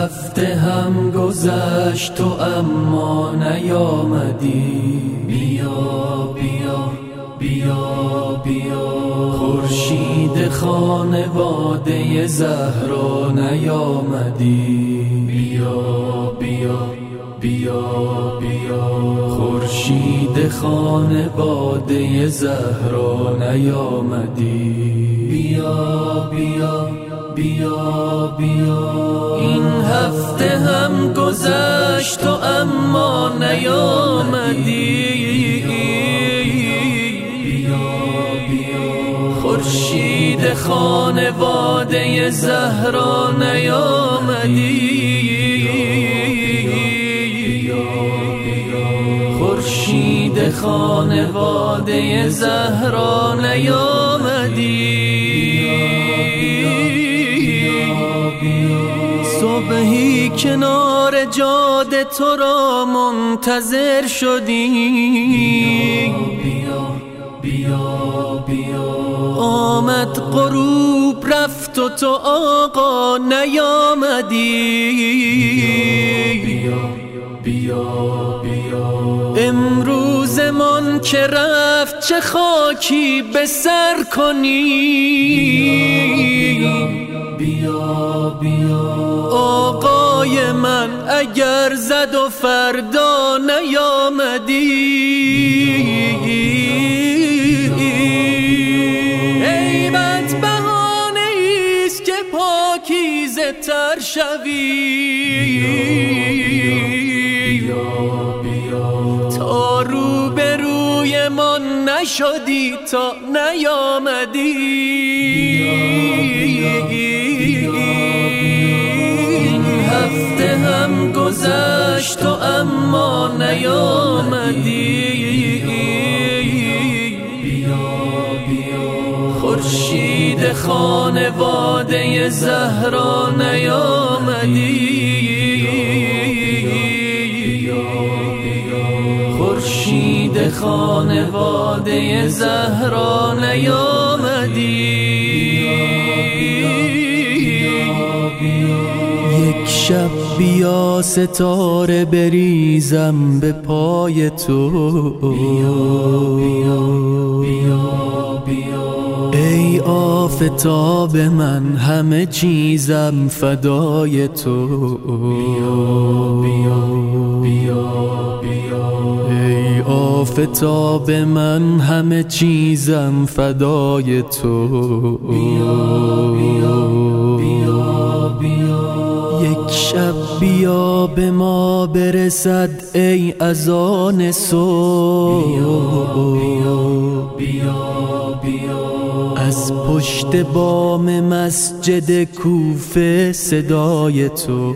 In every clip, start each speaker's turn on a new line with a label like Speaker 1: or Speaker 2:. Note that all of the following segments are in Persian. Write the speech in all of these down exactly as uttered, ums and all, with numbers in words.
Speaker 1: هفته هم گذشت و اما نیامدی. بیا بیا بیا بیا خورشید خانواده زهرا نیامدی. بیا بیا بیا بیا خورشید خانواده زهرا نیامدی. بیا بیا بیا بیا این هفته هم گذشت و اما نیامدی. خورشید خانواده زهرا نیامدی. خورشید خانواده زهرا نیامدی. صبحی کنار جاده تو را منتظر شدیم. بیا بیا آمد غروب رفت و تو آقا نیامدی. بیا بیا بیا امروز من که رفت چه خاکی به سر کنی. بیا بیا آقای من اگر زد و فردا نیامدی. عیبت بهانه ایست که پاکیزه تر شوی. تا رو به روی ما نشدی تا نیامدی. این هفته هم گذشت و اما نیامدی. خورشید خانواده زهرا نیامدی. خورشید خانواده زهرا نیامدی. یک شب بیا ستاره بریزم به پای تو. ای آفتاب من همه چیزم فدای تو. ای آفتاب من همه چیزم فدای تو. یک شب بیا به ما برسد ای اذان صبح. از پشت بام مسجد کوفه صدای تو.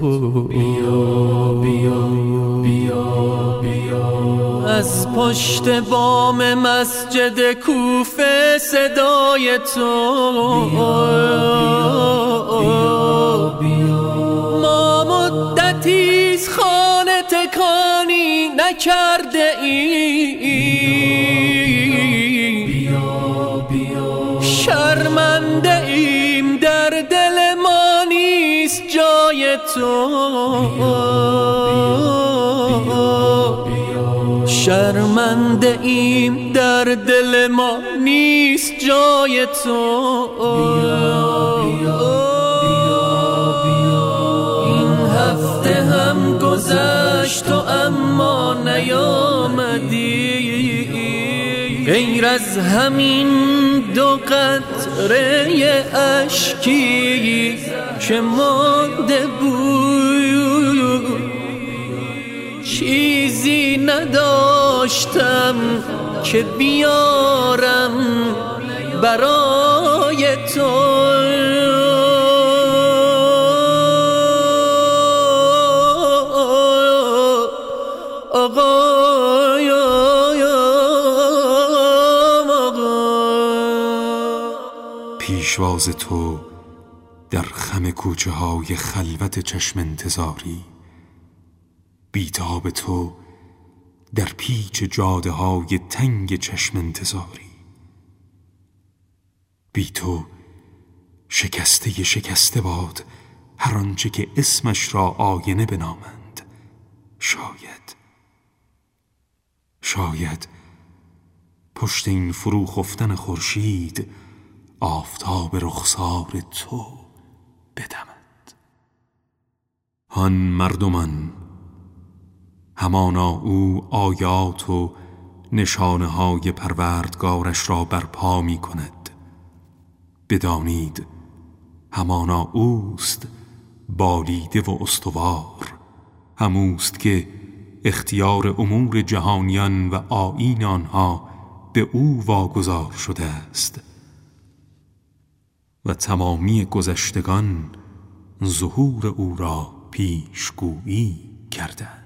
Speaker 1: از پشت بام مسجد کوفه صدای تو. ما مدتیست خانه تکانی نکرده ایم. شرمنده ایم در دل ما نیست جای تو. شرمنده ایم در دل ما نیست جای تو. این هفته هم گذشت و اما نیامدی. غیر از همین دو قطره اشکی که مانده بود چیزی نداشتم که بیارم برای تو.
Speaker 2: پیشواز تو در خم کوچه های خلوت چشم انتظاری، بیتاب تو در پیچ جاده های تنگ چشم انتظاری. بی تو شکسته شکسته باد هر آنچه که اسمش را آینه بنامند. شاید شاید پشت این فرو خفتن خورشید آفتاب رخسار تو بدمد. آن مردمان همانا او آیات و نشانه های پروردگارش را برپا می کند. بدانید همانا اوست بالیده و استوار، هموست که اختیار امور جهانیان و آیین آنها به او واگذار شده است و تمامی گذشتگان ظهور او را پیشگویی کرده.